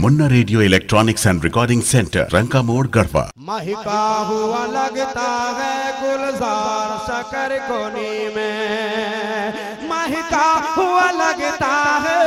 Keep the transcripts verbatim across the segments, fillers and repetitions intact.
Munna radio electronics and recording centre, Ranka मोड़, गढ़वा। महका हुआ लगता है गुलजार शकर कोनी में, महका हुआ लगता है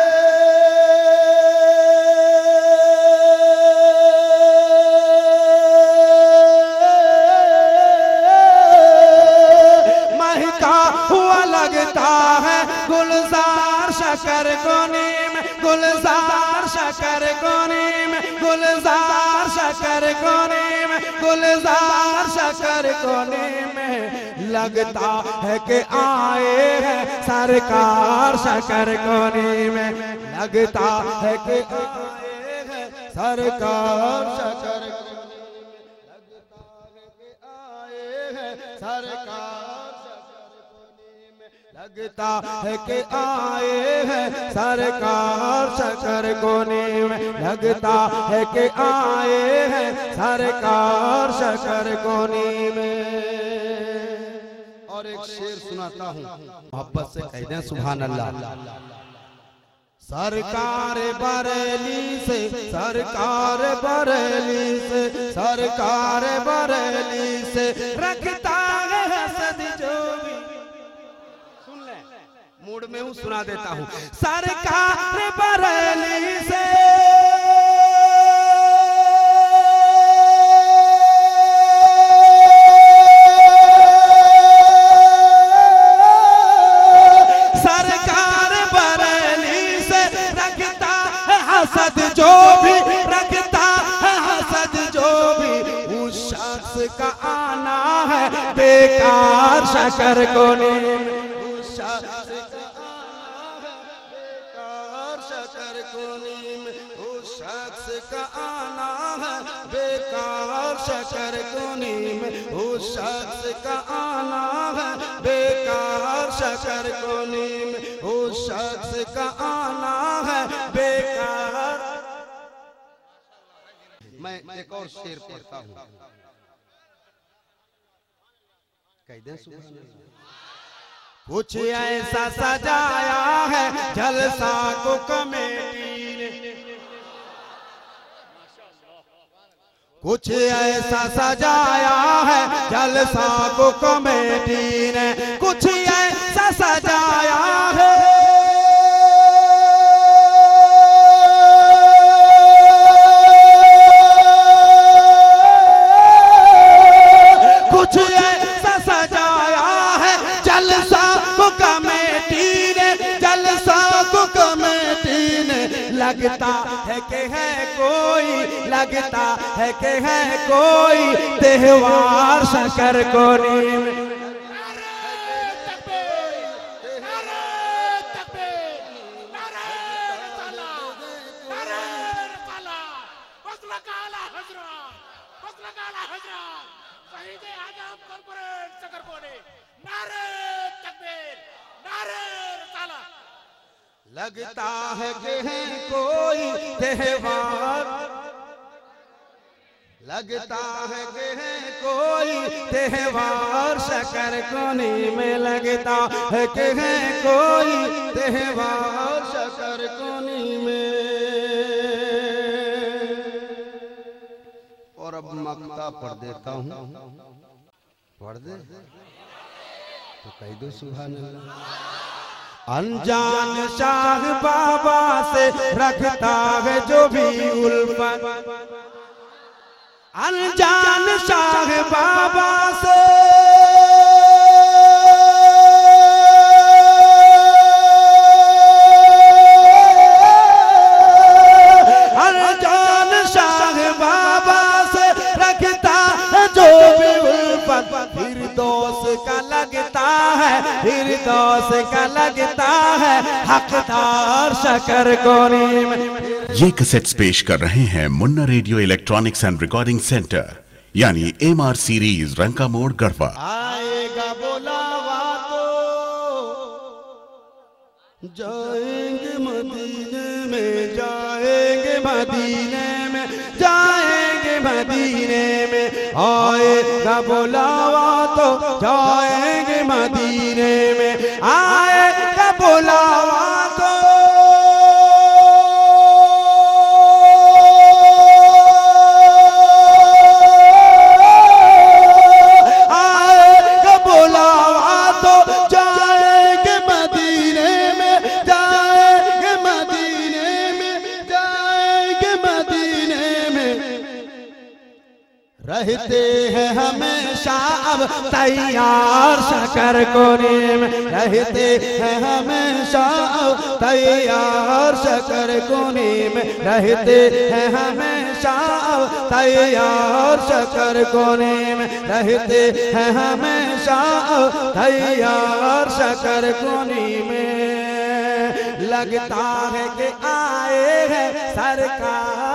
गुलजार शकर कोनी में, गुलजार शकर कोनी में, गुलजार शकर कोनी में, गुलजार शकर कोनी में लगता है कि आए हैं सरकार शकर कोनी में, लगता है कि आए हैं सरकार शकर कोनी में, लगता है कि आए हैं सरकार शकर कोनी में, लगता है कि आए हैं सरकार शकर कोनी में। और एक शेर सुनाता हूँ, मोहब्बत से कह दें सुभान अल्लाह। सरकार बरेली से, सरकार बरेली से, सरकार बरेली से रखता है हसद जो भी। मूड में हूँ, सुना देता हूँ। सरकार बरेली से सरकार बरेली से रखता है हसद जो भी, रखता है हसद जो भी। उस शख्स का आना है बेकार शकर कोनी में, का आना है बेकार शकर कोनी में, उस शख्स का आना है बेकार शकर कोनी में, उस शख्स का आना है बेकार। मैं एक और शेर पढ़ता हूँ, कह दें सुभान अल्लाह। कुछ ऐसा सजाया है जलसा को कमेटी ने, कुछ ऐसा सजाया है जलसा को कमेटी ने, कुछ ऐसा सजाया है कुछ ऐसा सजाया है जलसा को कमेटी ने, जलसा को कमेटी ने। लगता है कि है कोई, लगता है कि है कोई त्योहार शकर कोनी में। लगता है कि है कोई त्योहार, लगता है कि है कोई त्योहार शकर कोनी में, लगता है कि है कोई त्योहार शकर कोनी में। और अब मक्ता पढ़ देता हूँ, पढ़ दे तो कह दो सुभान अल्लाह। अनजान शाह बाबा से रखता है जो भी उल्फत, अनजान शाह बाबा से अनजान शाह बाबा से रखता है जो भी उल्फत। फिर दोस्त का लगता है, फिर दोस्त का लगता है हकदार शकर कोनी में। ये कैसेट्स पेश कर रहे हैं Munna radio electronics and recording centre, यानी एम आर सीरीज, रंका मोड़, गढ़वा। आएगा बुलावा तो जाएंगे मदीने में, जाएंगे मदीने में, जाएंगे मदीने में। आएगा बुलावा तो जाएंगे मदीने में, आएगा बुलावा तो रहते हैं हमेशा अब तैयार शकर कोने में, रहते हैं हमेशा अब तैयार शकर कोने में, रहते हैं हमेशा अब तैयार शकर कोने में, रहते हैं हमेशा अब तैयार शकर कोने में। लगता है कि आए हैं सरकार।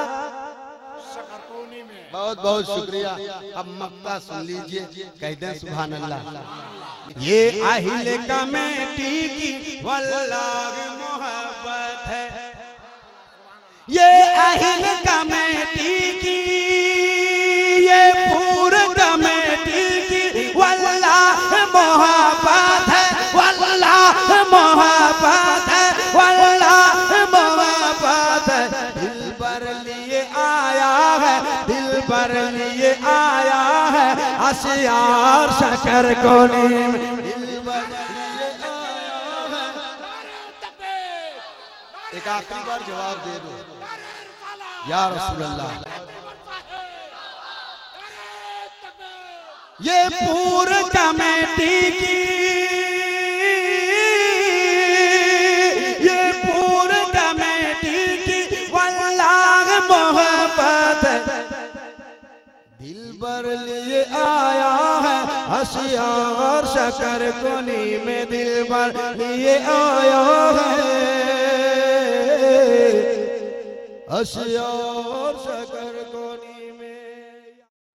बहुत बहुत शुक्रिया। अब मक्ता सुन लीजिए, कह दें सुभान अल्लाह। ये अहिल कमेटी की वल्लाह मोहब्बत है, ये अहिल कमेटी की, ये पूरी कमेटी की वल्लाह मोहब्बत है, वल्लाह मोहब्बत है, वल्लाह मोहब्बत है। दिल पर लिए आया है, दिल पर लिए आया है अशियार शकर कोने में, दिल पर लिए आया है। एक आखिरी बार जवाब दे दो या रसूल अल्लाह। ये पूरी कमेटी की, ये पूरी कमेटी की वल्लाह मोहब्बत है। दिल पर लिए आया है होशियार शकर कोनी में, दिल पर लिए आया है होशियार शकर कोनी में।